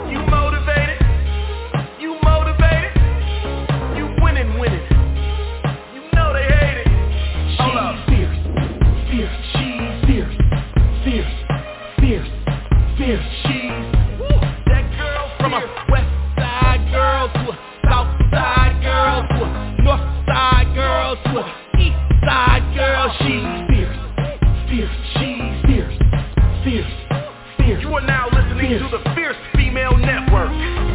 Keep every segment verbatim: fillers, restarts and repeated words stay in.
You motivated? You motivated? You winning, winning. You know they hate it. Hold up. Fierce, fierce, she's fierce, fierce, fierce, fierce, she's. Woo. That girl from a west side girl to a south side girl to a north side girl to a east side girl. She's fierce, fierce, she's fierce, fierce, fierce. You are now listening fierce. to the Fierce Female Network.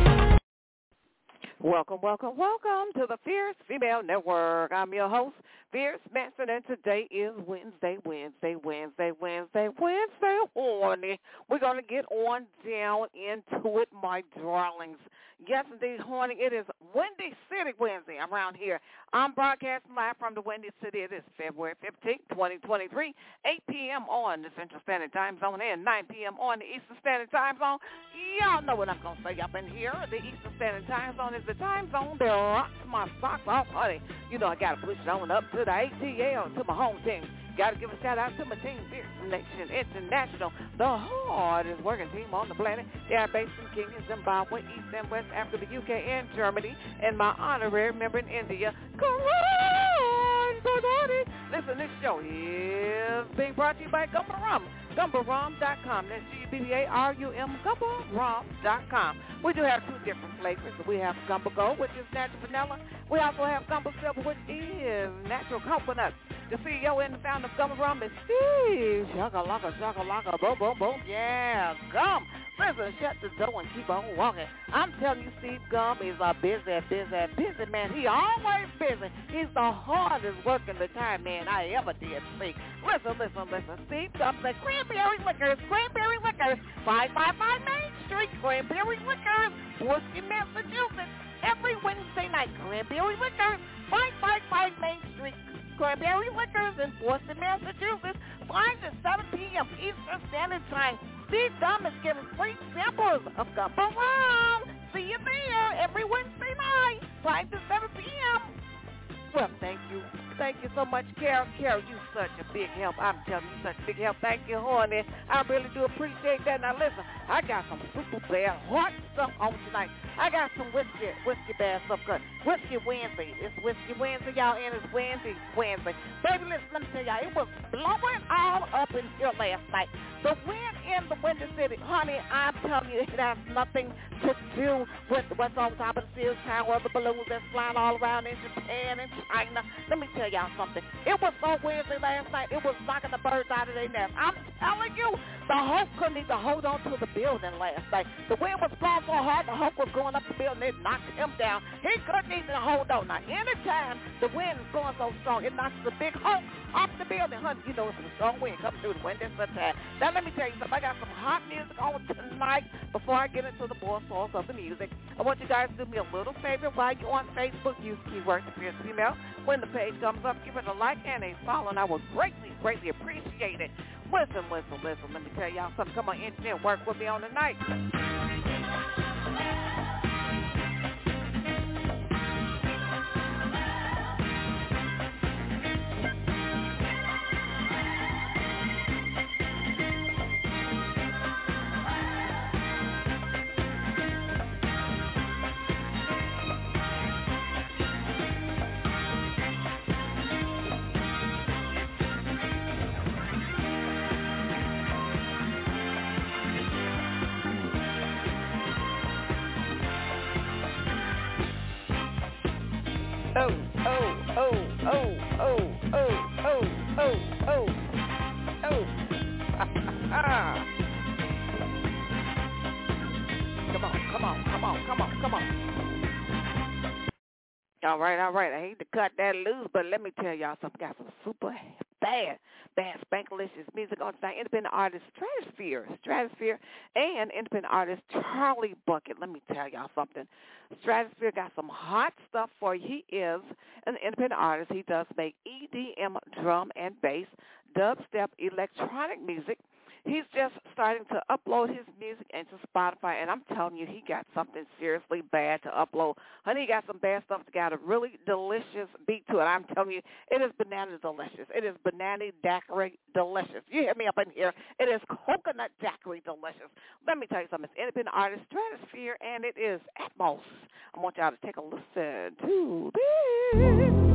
Welcome, welcome, welcome to the Fierce Female Network. I'm your host, Fierce Manson, and today is Wednesday, Wednesday, Wednesday, Wednesday, Wednesday, horny. We're going to get on down into it, my darlings. Yes, indeed, horny. It is Windy City Wednesday around here. I'm broadcasting live from the Windy City. It is February fifteenth, twenty twenty-three, eight p.m. on the Central Standard Time Zone and nine p.m. on the Eastern Standard Time Zone. Y'all know what I'm going to say up in here. The Eastern Standard Time Zone is the time zone that rocks my socks off, honey. You know I got to push it on up to the A T L, to my home team. Got to give a shout out to my team, Fierce Nation International, the hardest working team on the planet. They are based in Kenya, Zimbabwe, East and West Africa, the U K, and Germany, and my honorary member in India, Karan Bardani. Listen, this show is being brought to you by Gumbo Rum, gumbo rum dot com. That's G U B B A R U M, gumbo rum dot com. We do have two different flavors. We have Gumbo Gold, which is natural vanilla. We also have Gumbo Silver, which is natural coconut. The C E O and the founder of Gumbo Rum is Steve. Shaka-laka, shaka-laka, boom, boom, boom. Yeah, gum. Listen, shut the door and keep on walking. I'm telling you, Steve Gum is a busy, busy, busy man. He always busy. He's the hardest working retired man I ever did see. Listen, listen, listen. Steve Gum said, Cranberry Liquors, Cranberry Liquors, five five five Main Street, Cranberry Liquors, Worcester, Massachusetts. Every Wednesday night, Cranberry Liquors, five five five Main Street, Cranberry Liquors in Boston, Massachusetts, five to seven p.m. Eastern Standard Time. Steve Gum is giving free samples of Gumbo Rum. See you there every Wednesday night, five to seven p.m. Well, thank you. Thank you so much, Carol. Carol, you such a big help. I'm telling you, such a big help. Thank you, honey. I really do appreciate that. Now, listen, I got some super bad hot stuff on tonight. I got some whiskey, whiskey bad stuff good. Whiskey Wednesday. It's Whiskey Wednesday, y'all, and it's Wednesday, Wednesday. Baby, listen, let me tell y'all, it was blowing all up in here last night. The wind in the Windy City, honey, I'm telling you, it has nothing to do with what's on top of the Sears Tower, the balloons that's flying all around in Japan and China. Let me tell y'all something. It was so Wednesday last night, it was knocking the birds out of their nest. I'm telling you, the Hulk couldn't even hold on to the building last night. The wind was blowing so hard, the Hulk was going up the building, it knocked him down. He couldn't even hold on. Now, anytime the wind is blowing so strong, it knocks the big Hulk off the building. Honey, you know it's a strong wind coming through the window sometimes. Now, let me tell you something. I got some hot music on tonight. Before I get into the boss source of the music, I want you guys to do me a little favor. While you're on Facebook, use keyword Fierce Female. When the page comes up, give it a like and a follow, and I will greatly, greatly appreciate it. Listen, listen, listen. Let me tell y'all something. Come on, engineer, work with me on the night. Oh, oh, oh, oh, oh, oh, oh, oh, oh, oh. Come on, come on, come on, come on, come on. All right, all right. I hate to cut that loose, but let me tell y'all something. Got some super bad, bad spankalicious music on tonight. Independent artist Stratosphere, Stratosphere, and independent artist Charlie Bucket. Let me tell y'all something. Stratosphere got some hot stuff for you. He is an independent artist. He does make E D M, drum and bass, dubstep, electronic music. He's just starting to upload his music into Spotify, and I'm telling you, he got something seriously bad to upload. Honey, he got some bad stuff. It's got a really delicious beat to it. I'm telling you, it is banana delicious. It is banana daiquiri delicious. You hear me up in here. It is coconut daiquiri delicious. Let me tell you something. It's independent artist Stratosphere, and it is Atmos. I want y'all to take a listen to this.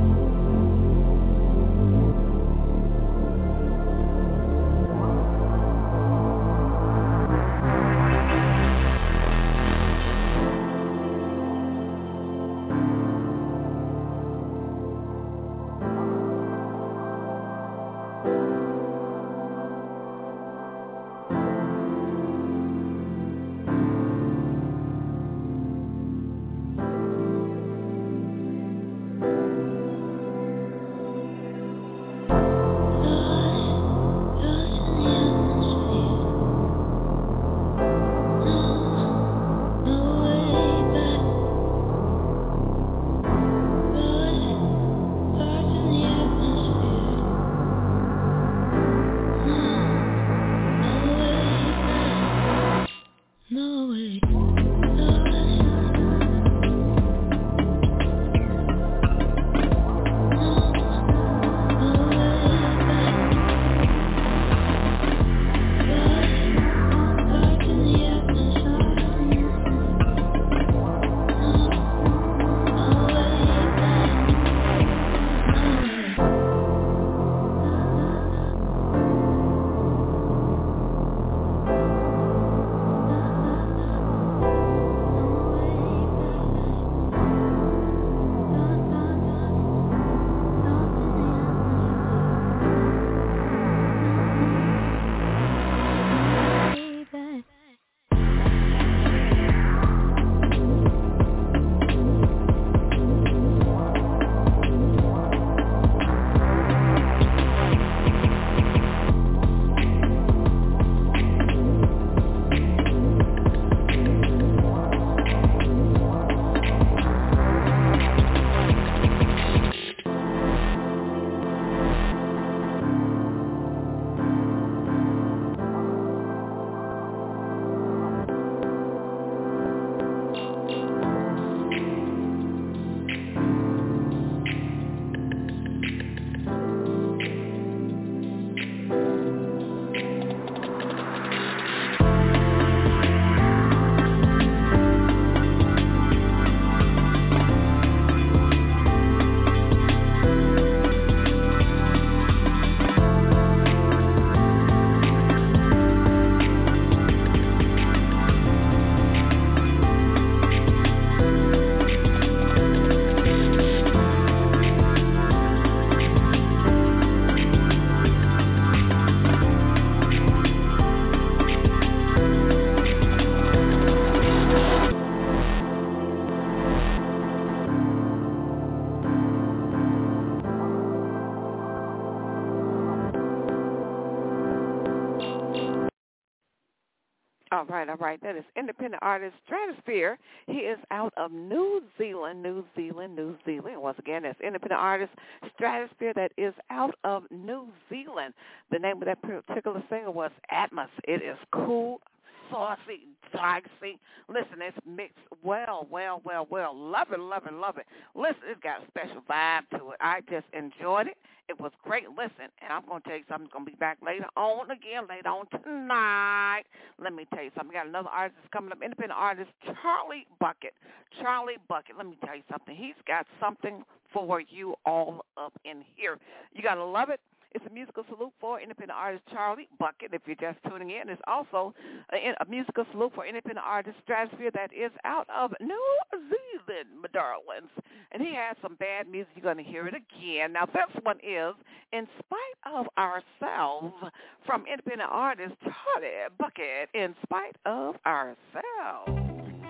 All right, all right. That is independent artist Stratosphere. He is out of New Zealand, New Zealand, New Zealand. Once again, that's independent artist Stratosphere that is out of New Zealand. The name of that particular single was Atmos. It is cool, saucy, dicey. Listen, it's mixed well, well, well, well. Love it, love it, love it. Listen, it's got a special vibe to it. I just enjoyed it. It was great. Listen, and I'm going to tell you something. I'm going to be back later on again, later on tonight. Let me tell you something. We got another artist that's coming up, independent artist Charlie Bucket. Charlie Bucket, let me tell you something. He's got something for you all up in here. You got to love it. It's a musical salute for independent artist Charlie Bucket, if you're just tuning in. It's also a, a musical salute for independent artist Stratosphere that is out of New Zealand, my darlings. And he has some bad music. You're going to hear it again. Now, this one is In Spite of Ourselves from independent artist Charlie Bucket, In Spite of Ourselves.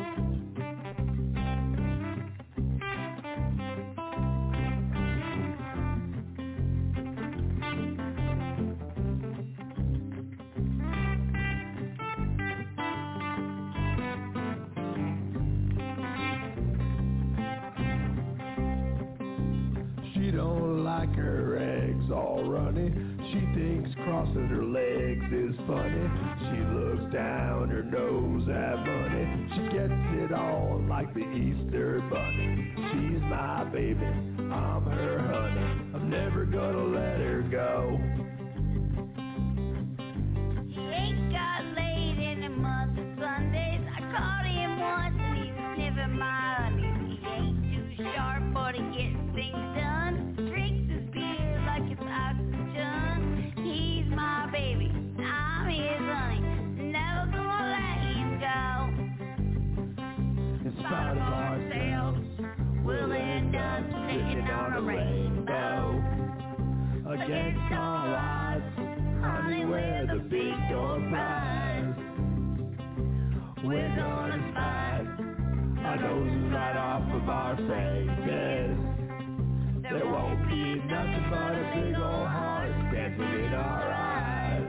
She don't like her eggs all runny. She thinks crossing her legs is funny. She looks down her nose at money. She gets it all like the Easter bunny. She's my baby, I'm her honey. I'm never gonna let her go. He ain't got laid in a month of Sundays. I caught him once and he was sniffing my honey. He ain't too sharp, but he gets things done. Drinks his beer like it's oxygen. He's my baby, I'm his honey. Never gonna let him go. In spite of ourselves, we'll end up sitting on a rainbow. against all odds, honey, we're the big door prize. We're gonna fight our noses right off of our faces. There won't be nothing but a big old heart dancing in our eyes.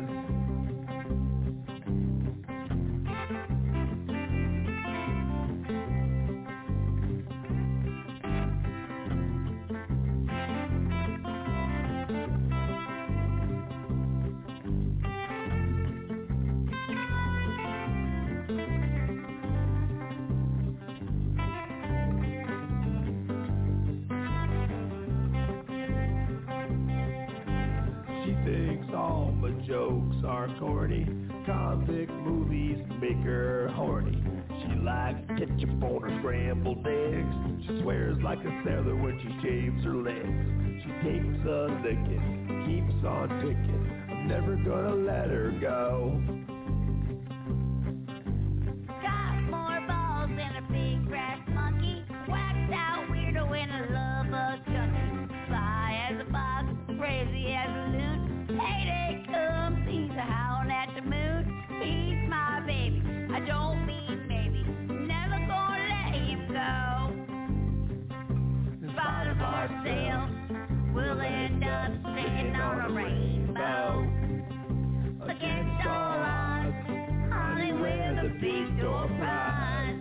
All my jokes are corny. Convict movies make her horny. She likes ketchup on her scrambled eggs. She swears like a sailor when she shaves her legs. She takes a licking, keeps on ticking. I'm never gonna let her go. Got more balls than a big brass monkey. Whacked out weirdo in a love bug junkie. Fly as a fox, crazy as a loon. Payday comes, he's a howling at the moon. He's my baby, I don't mean maybe. Never gonna let him go. In spite of ourselves, we'll end up sitting on a rainbow. Against all odds, honey, we're the big door prize.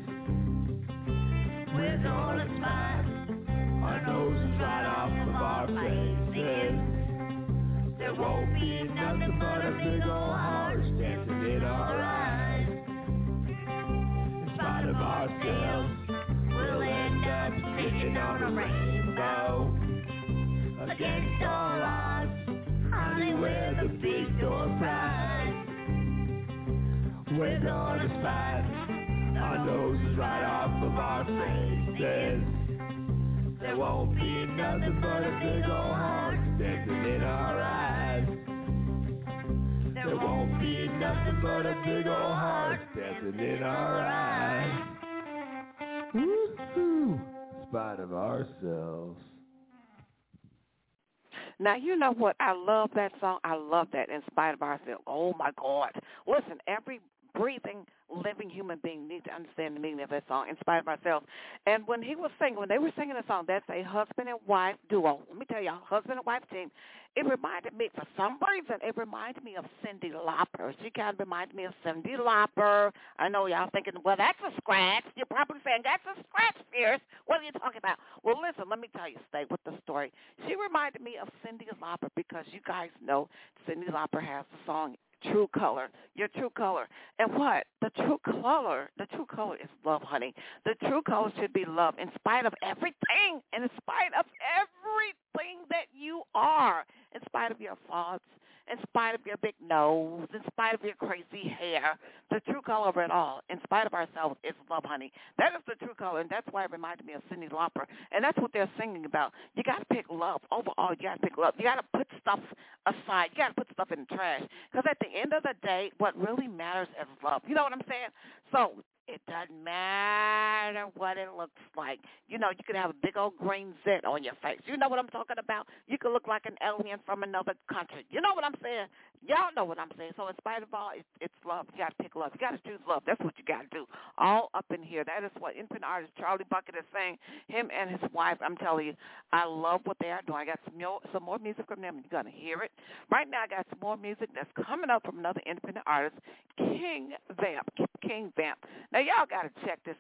We're gonna spy our noses right off of our faces. There won't be nothing but a big old heart dancing in our eyes. In spite of ourselves, we'll end up sitting on a rainbow. Against all odds, honey, we're the big door prize. We're gonna spite our noses right off of our faces. There won't be nothing but a big old heart dancing in our eyes. There won't be nothing but a big old heart dancing in our eyes. Woo-hoo! In spite of ourselves. Now, you know what? I love that song. I love that, In Spite of Ourselves. Oh, my God. Listen, every breathing, living human being needs to understand the meaning of that song, In Spite of Ourselves. And when he was singing, when they were singing the song, that's a husband and wife duo. Let me tell y'all, husband and wife team. It reminded me, for some reason, it reminded me of Cyndi Lauper. She kind of reminded me of Cyndi Lauper. I know y'all thinking, well, that's a scratch. You're probably saying, that's a scratch, Fierce. What are you talking about? Well, listen, let me tell you, stay with the story. She reminded me of Cyndi Lauper because you guys know Cyndi Lauper has the song True Color, Your True Color. And what? The true color, the true color is love, honey. The true color should be love in spite of everything, and in spite of everything that you are, in spite of your faults, in spite of your big nose, in spite of your crazy hair. The true color of it all, in spite of ourselves, is love, honey. That is the true color, and that's why it reminded me of Cyndi Lauper. And that's what they're singing about. You got to pick love. Overall, you got to pick love. You got to put stuff aside. You got to put stuff in the trash. Because at the end of the day, what really matters is love. You know what I'm saying? So it doesn't matter what it looks like. You know, you could have a big old green zit on your face. You know what I'm talking about? You could look like an alien from another country. You know what I'm saying? Y'all know what I'm saying. So in spite of all, it's, it's love. You got to pick love. You got to choose love. That's what you got to do. All up in here. That is what independent artist Charlie Bucket is saying. Him and his wife, I'm telling you, I love what they are doing. I got some more, some more music from them. You're going to hear it. Right now, I got some more music that's coming up from another independent artist, King Vamp. King Vamp. Now, y'all got to check this out. It's pretty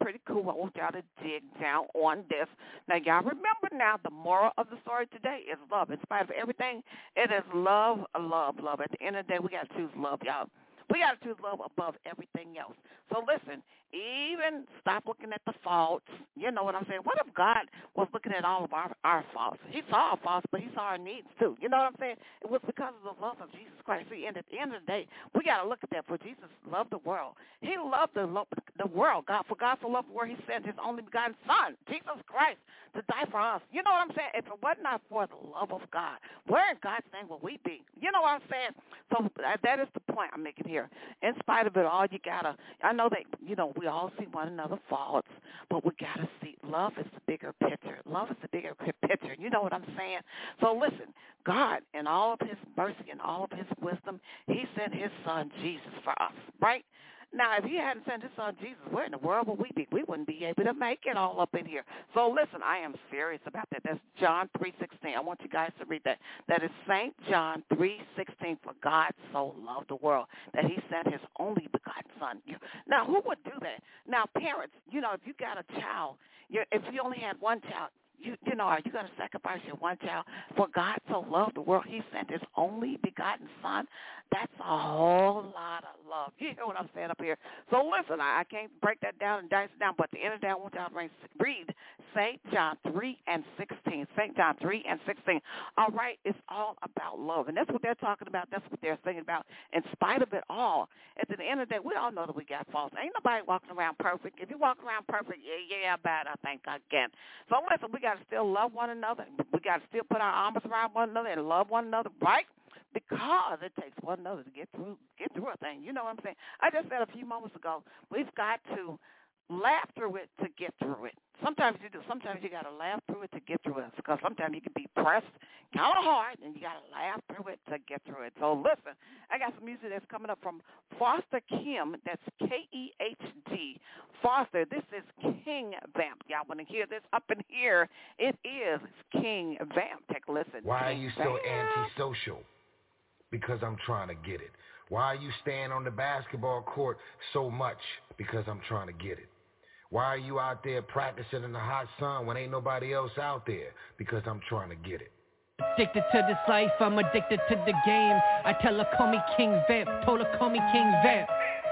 pretty cool. I want y'all to dig down on this. Now, y'all remember now, the moral of the story today is love. In spite of everything, it is love, love, love. At the end of the day, we got to choose love, y'all. We got to choose love above everything else. So listen, even stop looking at the faults. You know what I'm saying? What if God was looking at all of our, our faults? He saw our faults, but he saw our needs too. You know what I'm saying? It was because of the love of Jesus Christ. See, and at the end of the day, we got to look at that. For Jesus loved the world. He loved the, the world. God, for God so loved the world, he sent his only begotten son, Jesus Christ, to die for us. You know what I'm saying? If it was not for the love of God, where in God's name will we be? You know what I'm saying? So that is the point I'm making here. In spite of it all, you got to, I know that, you know, we all see one another's faults, but we got to see love is the bigger picture. Love is the bigger picture. You know what I'm saying? So listen, God, in all of his mercy and all of his wisdom, he sent his son Jesus for us, right? Now, if he hadn't sent his son Jesus, where in the world would we be? We wouldn't be able to make it all up in here. So listen, I am serious about that. That's John three sixteen. I want you guys to read that. That is Saint John three sixteen. For God so loved the world that he sent his only begotten son. Now, who would do that? Now, parents, you know, if you got a child, you're, if you only had one child, You, you know, are you going to sacrifice your one child? For God so loved the world, he sent his only begotten son. That's a whole lot of love. You hear what I'm saying up here? So listen, I, I can't break that down and dice it down, but at the end of the day, I want y'all to read Saint John three and sixteen. Saint John three and sixteen. All right, it's all about love, and that's what they're talking about. That's what they're thinking about. In spite of it all, at the end of the day, we all know that we got faults. Ain't nobody walking around perfect. If you walk around perfect, yeah, yeah, bad, I think again. So listen, we got to still love one another. We got to still put our arms around one another and love one another, right? Because it takes one another to get through get through a thing. You know what I'm saying? I just said a few moments ago, we've got to laugh through it to get through it. Sometimes you do. Sometimes you got to laugh through it to get through it. Because sometimes you can be pressed kind of hard, and you got to laugh through it to get through it. So listen, I got some music that's coming up from Foster Kim. That's K E H D. Foster. This is King Vamp. Y'all want to hear this? Up in here, it is King Vamp. Take a listen. Why King are you so Vamp. antisocial? Because I'm trying to get it. Why are you staying on the basketball court so much? Because I'm trying to get it. Why are you out there practicing in the hot sun when ain't nobody else out there? Because I'm trying to get it. Addicted to this life, I'm addicted to the game. I tell her call me King Vamp, told her call me King Vamp.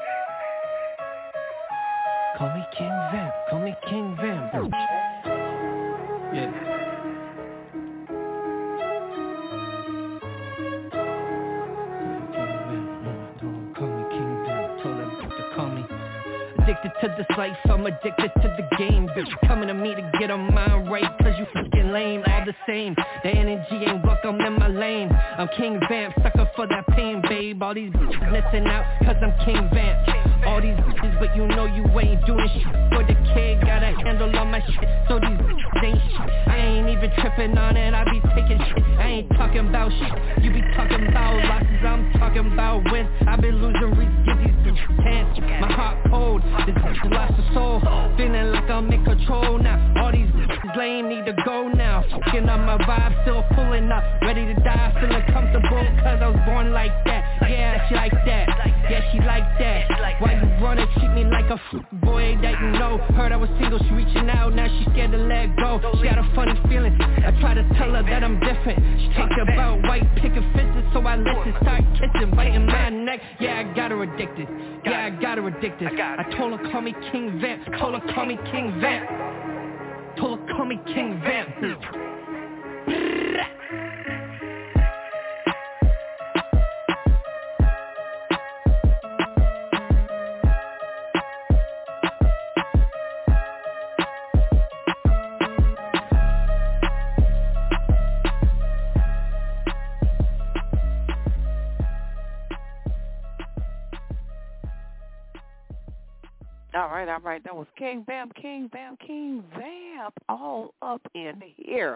Call me King Vamp, call me King Vamp. Yeah. Addicted to this life, I'm addicted to the game. Bitch coming to me to get her mind right, cause you fucking lame, all the same. The energy ain't welcome in my lane. I'm King Vamp, sucker for that pain, babe. All these bitches listen out, cause I'm King Vamp. All these bitches, but you know you ain't doing shit for the kid. Got a handle on my shit, so these bitches ain't shit. I ain't even tripping on it, I be taking shit. I ain't talking about shit, you be talking about losses. I'm talking about wins, I been losing reasons, get these bitches tense. My heart cold, this bitch lost her soul, feeling like I'm in control now. All these bitches lame, need to go now. Fucking on my vibe, still pulling up, ready to die, feeling comfortable, cause I was born like that. Yeah, she like that, yeah, she like that. Why you running, treat me like a f- boy that you know. Heard I was single, she reaching out, now she scared to let go. She got a funny feeling, I try to tell her that I'm different. She talk about white picket fences, so I listen, start kissing, biting my neck. Yeah, I got her addicted, yeah, I got her addicted. I told her call me King Vamp, told her call me King Vamp, told her call me King Vamp. All right, all right. That was King Vamp, King Vamp, King Vamp, all up in here.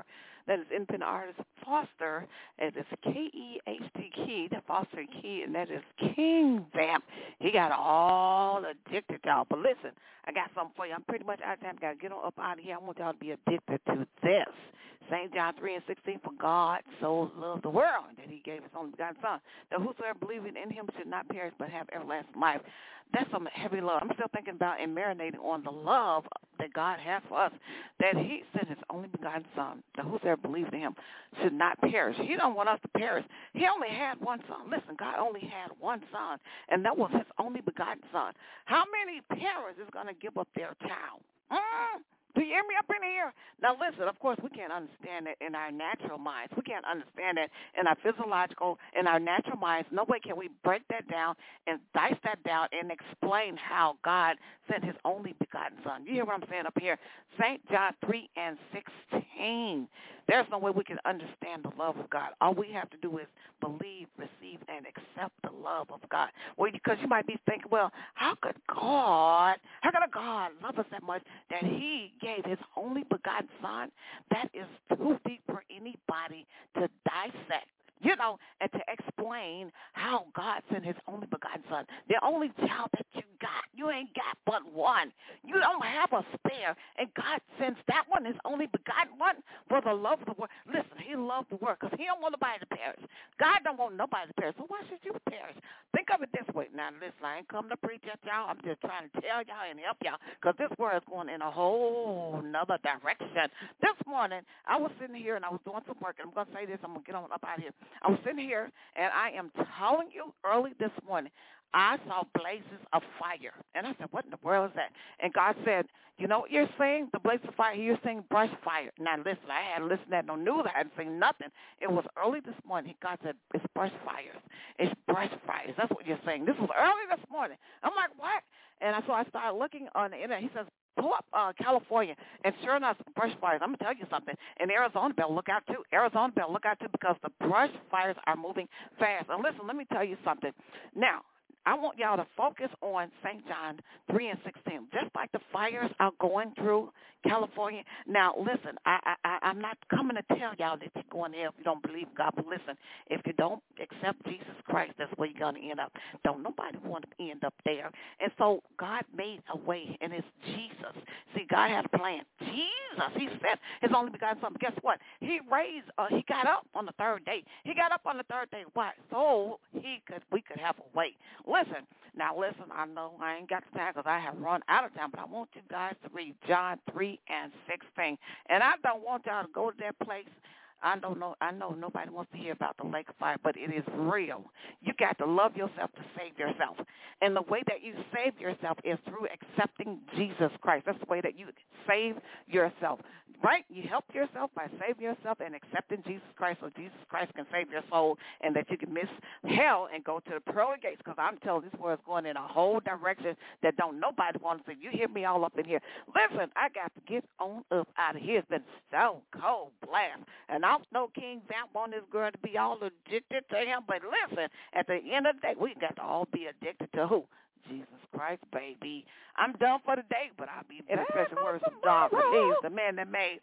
That is independent artist Foster. It is K E H T Key, the Foster Key, and that is King Vamp. He got all addicted, y'all. But listen, I got something for you. I'm pretty much out of time. Got to get on up out of here. I want y'all to be addicted to this. Saint John three and sixteen, for God so loved the world that he gave his only begotten Son, that whosoever believeth in him should not perish but have everlasting life. That's some heavy love. I'm still thinking about and marinating on the love that God has for us, that he sent his only begotten Son, that whosoever believes in him should not perish. He don't want us to perish. He only had one Son. Listen, God only had one Son, and that was his only begotten Son. How many parents is going to give up their child? Mm? Do you hear me up in here? Now, listen, of course, we can't understand it in our natural minds. We can't understand it in our physiological, in our natural minds. No way can we break that down and dice that down and explain how God sent his only begotten Son. You hear what I'm saying up here? Saint John three and sixteen. There's no way we can understand the love of God. All we have to do is believe, receive, and accept the love of God. Well, because you might be thinking, well, how could God, how could a God love us that much that he gave his only begotten Son? That is too deep for anybody to dissect, you know, and to explain how God sent his only begotten Son. The only child that you got, you ain't got but one. You don't have a spare, and God sends that one, his only begotten one, for the love of the world. Listen, he loved the world because he don't want nobody to perish. God don't want nobody to perish, so why should you perish? Think of it this way. Now, listen, I ain't come to preach at y'all. I'm just trying to tell y'all and help y'all, because this world is going in a whole nother direction. This morning, I was sitting here, and I was doing some work, and I'm going to say this. I'm going to get on up out of here. I was sitting here, and I am telling you, early this morning, I saw blazes of fire. And I said, what in the world is that? And God said, you know what you're saying? The blaze of fire, you're saying brush fire. Now, listen, I hadn't listened to no news. I hadn't seen nothing. It was early this morning. God said, it's brush fires. It's brush fires. That's what you're saying. This was early this morning. I'm like, what? And so I started looking on the internet. He says, pull up uh, California, and sure enough, brush fires. I'm going to tell you something. In Arizona, better look out, too. Arizona, better look out, too, because the brush fires are moving fast. And listen, let me tell you something. Now, I want y'all to focus on Saint John three and sixteen. Just like the fires are going through California. Now, listen, I, I, I'm not coming to tell y'all that you're going there if you don't believe God. But listen, if you don't accept Jesus Christ, that's where you're going to end up. Don't nobody want to end up there. And so God made a way, and it's Jesus. See, God had a plan. Jesus, he sent his only begotten Son. But guess what? He raised, uh, he got up on the third day. He got up on the third day. Why? So he could, we could have a way. Listen, now listen, I know I ain't got the time because I have run out of time, but I want you guys to read John three and sixteen. And I don't want y'all to go to that place. I don't know. I know nobody wants to hear about the lake of fire, but it is real. You got to love yourself to save yourself. And the way that you save yourself is through accepting Jesus Christ. That's the way that you save yourself, right? You help yourself by saving yourself and accepting Jesus Christ so Jesus Christ can save your soul and that you can miss hell and go to the pearly gates, because I'm telling you, this world's going in a whole direction that don't nobody want to see. You hear me all up in here. Listen, I got to get on up out of here. It's been so cold blast. And I don't know King Vamp want this girl to be all addicted to him, but listen, at the end of the day, we got to all be addicted to who? Jesus Christ, baby. I'm done for the day, but I'll be in a special words of God for these, the man that made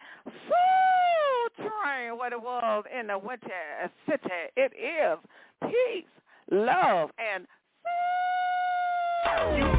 Soul Train what it was in the winter city. It is peace, love, and soul.